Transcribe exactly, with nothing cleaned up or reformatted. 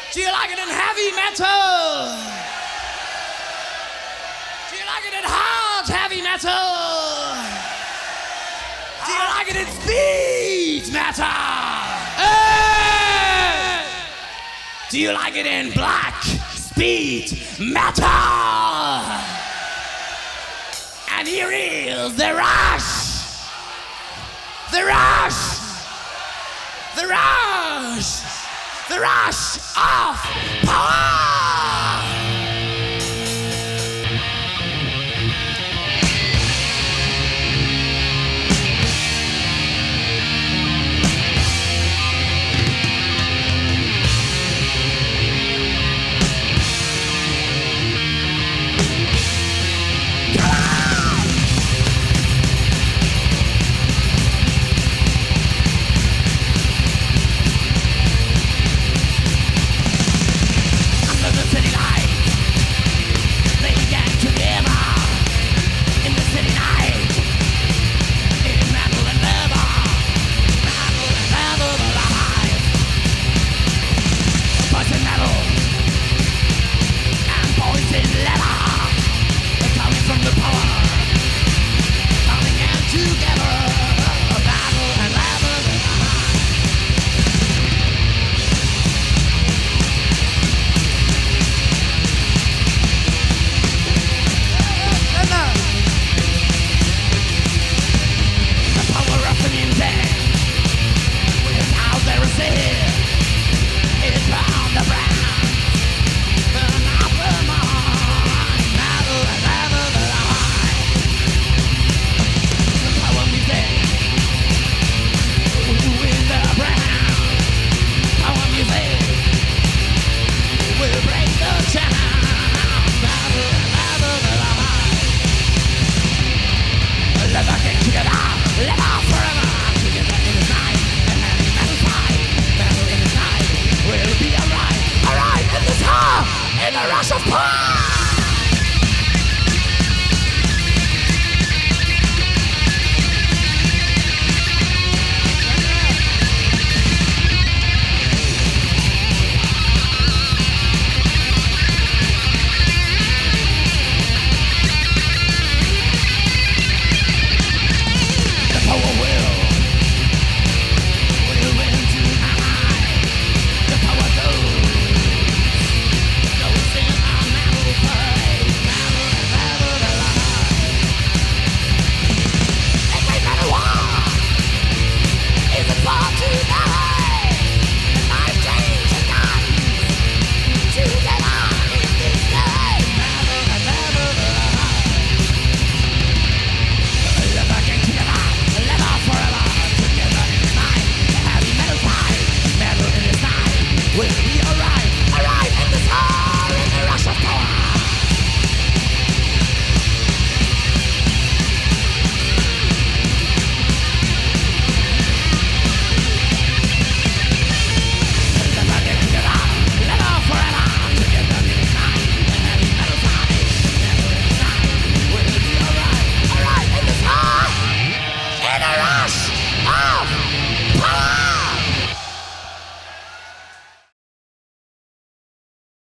Do you like it in heavy metal? Do you like it in hard heavy metal? Do you like it in speed metal? Hey! Do you like it in black speed metal? And here is the rush! The rush! The rush! The rush of power!